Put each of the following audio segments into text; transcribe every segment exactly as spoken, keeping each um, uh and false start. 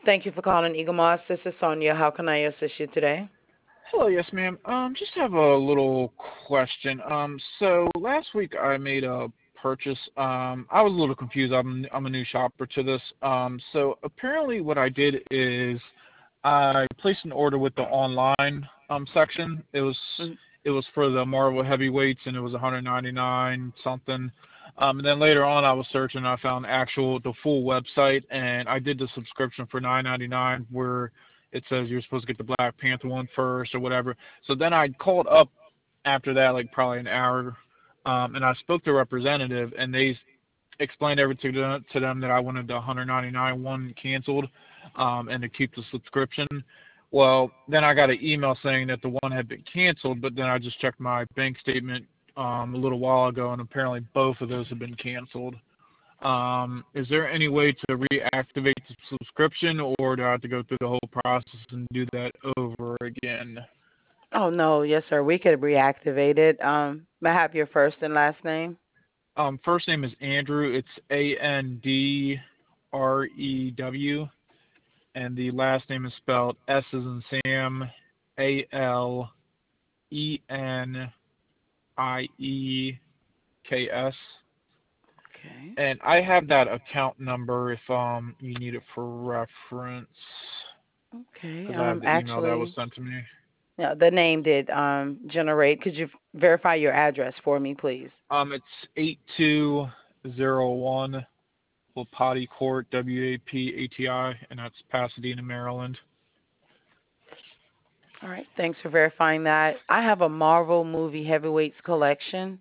Thank you for calling Eagle Moss. This is Sonia. How can I assist you today? Hello, yes, ma'am. Um, just have a little question. Um, so last week I made a purchase. Um, I was a little confused. I'm I'm a new shopper to this. Um, so apparently what I did is I placed an order with the online um section. It was Mm, it was for the Marvel heavyweights and it was one ninety-nine something. Um, and then later on I was searching and I found actual the full website and I did the subscription for nine ninety-nine where it says you're supposed to get the Black Panther one first or whatever. So then I called up after that, like probably an hour, um, and I spoke to a representative, and they explained everything to, to them that I wanted the one ninety-nine one canceled, um, and to keep the subscription. Well, then I got an email saying that the one had been canceled, but then I just checked my bank statement um, a little while ago, and apparently both of those have been canceled. Um, is there any way to reactivate the subscription, or do I have to go through the whole process and do that over again? Oh no, yes sir. We could reactivate it. Um, may I have your first and last name? Um, first name is Andrew. It's A N D R E W, and the last name is spelled S as in Sam, A L E N I E K S. Okay. And I have that account number if um you need it for reference, Okay. because I have Um, the email that was actually, sent to me. yeah, the name did um generate. Could you verify your address for me, please? Um, it's eight two zero one Wapati Court, W A P A T I, and that's Pasadena, Maryland. All right. Thanks for verifying that. I have a Marvel movie heavyweights collection.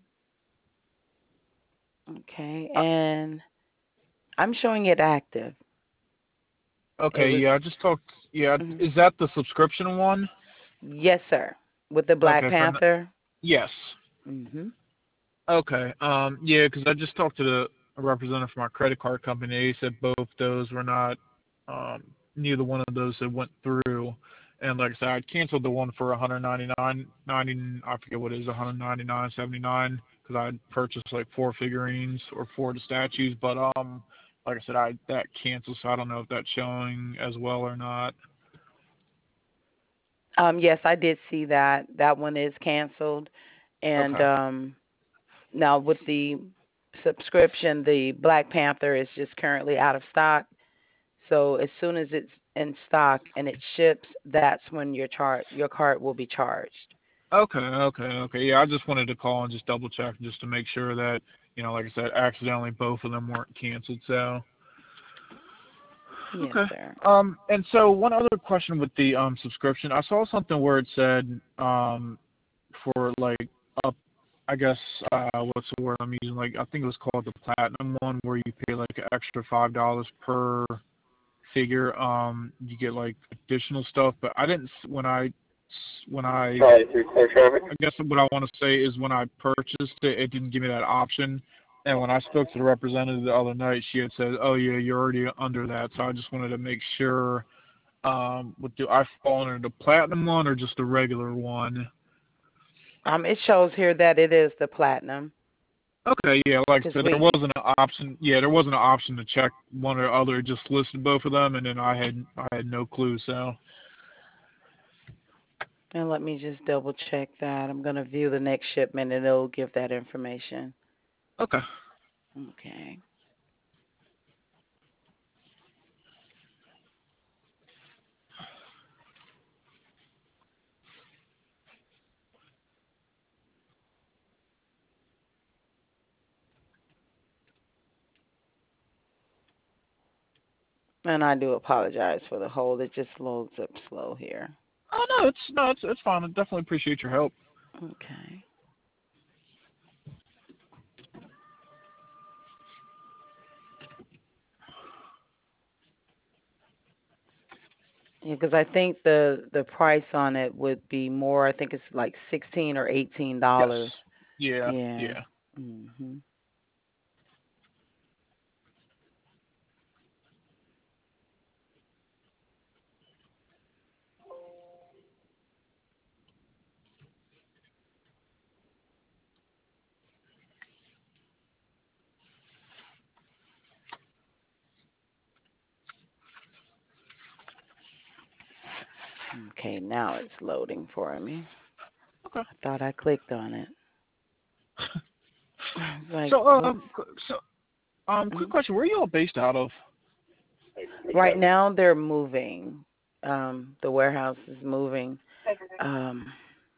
Okay, Uh, and I'm showing it active. It okay, was. yeah, I just talked. Yeah, Mhm. is that the subscription one? Yes, sir. With the Black Okay, for n- Panther. yes. Mhm. Okay, um, yeah, because I just talked to the a representative from our credit card company. They said both those were not, um, neither one of those had went through. And like I said, I canceled the one for one ninety-nine, ninety, I forget what it is, one ninety-nine, seventy-nine, because I had purchased like four figurines or four of the statues. But um, like I said, I that canceled, so I don't know if that's showing as well or not. Um, yes, I did see that. That one is canceled. And Okay. um, now with the subscription, the Black Panther is just currently out of stock. So as soon as it's in stock and it ships, that's when your chart your card will be charged. Okay, okay, okay. Yeah, I just wanted to call and just double check just to make sure that, you know, like I said, accidentally both of them weren't canceled. So, Yes, okay. sir. Um, and so one other question with the um subscription, I saw something where it said um for like up, I guess uh what's the word I'm using? Like I think it was called the platinum one, where you pay like an extra five dollars per figure. Um, you get like additional stuff, but I didn't s- when I s- when I Charlie three clear traffic. I guess what I want to say is when I purchased it, it didn't give me that option. And when I spoke to the representative the other night, she had said, "Oh yeah, you're already under that." So I just wanted to make sure. Um, what do I fall under the platinum one or just the regular one? Um, it shows here that it is the platinum Okay, yeah, like I because said, there we. wasn't an option. Yeah, there wasn't an option to check one or the other. It just listed both of them, and then I had I had no clue. So And let me just double check that. I'm going to view the next shipment and it'll give that information. okay. Okay. And I do apologize for the hold. It just loads up slow here. Oh no, it's no, it's it's fine. I definitely appreciate your help. Okay. Yeah, because I think the the price on it would be more. I think it's like sixteen or eighteen Yes. dollars. Yeah. Yeah. Yeah. Mhm. Okay, now it's loading for me. Okay. I thought I clicked on it. It's like, So, what's um, qu- so, um, quick mhm. question: Where are you all based out of? Right now they're moving. Um, the warehouse is moving. Um,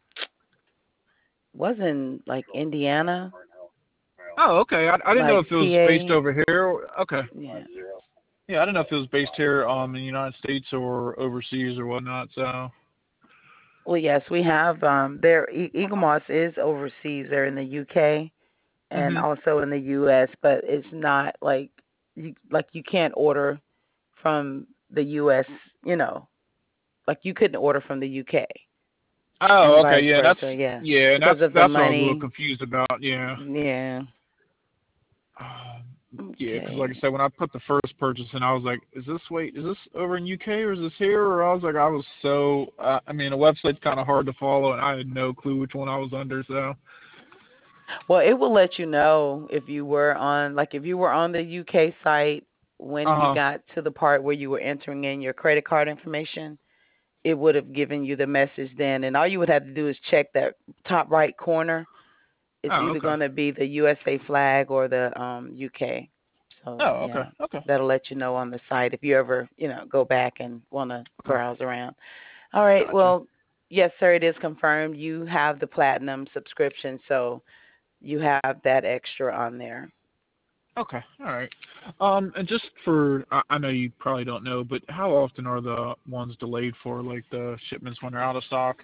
was in like Indiana, Oh, okay. I, I didn't know like if it was based P A. over here. or- Okay. Yeah. Yeah, I didn't know if it was based here, um, in the United States or overseas or whatnot. So. Well, yes, we have. Um, there, E- Eagle Moss is overseas. They're in the U K and Mhm. also in the U S, but it's not like you like you can't order from the U S. You know, like you couldn't order from the U K and Oh, okay. vice Yeah, that's versa. Yeah, yeah, because that's of the that's what I was a little money. confused about. Yeah. Yeah. Um, yeah, because like I Okay. said, when I put the first purchase in, I was like, "Is this wait? Is this over in U K or is this here?" Or I was like, I was so. Uh, I mean, the website's kind of hard to follow, and I had no clue which one I was under. So. Well, it will let you know if you were on, like, if you were on the U K site when Uh you huh. got to the part where you were entering in your credit card information, it would have given you the message then. And all you would have to do is check that top right corner. It's Oh, either okay. going to be the U S A flag or the um, U K. So, Oh, okay. yeah, Okay. that'll let you know on the site if you ever, you know, go back and want to Okay. browse around. All right. Gotcha. Well, yes, sir, it is confirmed. You have the platinum subscription, so you have that extra on there. Okay. All right. Um, and just for, I, I know you probably don't know, but how often are the ones delayed for, like the shipments when they're out of stock?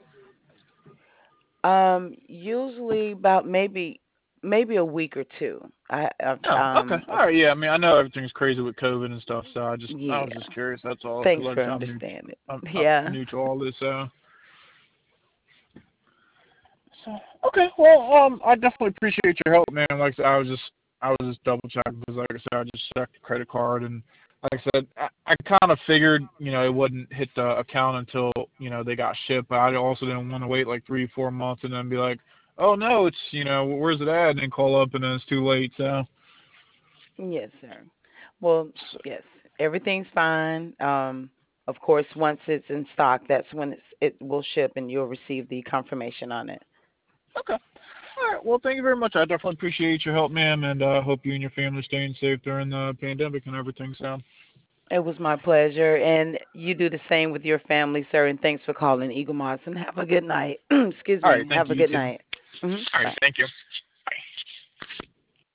Um, usually about maybe maybe a week or two. I, I Oh, okay. um All right. Yeah. I mean, I know everything's crazy with COVID and stuff, so I just, I was yeah. just curious. That's all, because Thanks like I for said, I'm new, understanding. I'm, I'm Yeah. new to all this. So, so okay. Well, um, I definitely appreciate your help, man. Like I said, I was just, I was just double checking because, like I said, I just checked the credit card, and like I said, I, I kind of figured, you know, it wouldn't hit the account until, you know, they got shipped. But I also didn't want to wait like three, four months and then be like, oh no, it's, you know, where's it at? And then call up and then it's too late. So, Yes, sir. Well, so yes, everything's fine. Um, of course, once it's in stock, that's when it's, it will ship and you'll receive the confirmation on it. okay. All right. Well, thank you very much. I definitely appreciate your help, ma'am, and I uh, hope you and your family staying safe during the pandemic and everything. So, It was my pleasure, and you do the same with your family, sir. And thanks for calling Eagle Moss. And have a good night. Excuse all me. right. Thank Have a you. You good too. night. Hmm. All right. Bye. Thank you.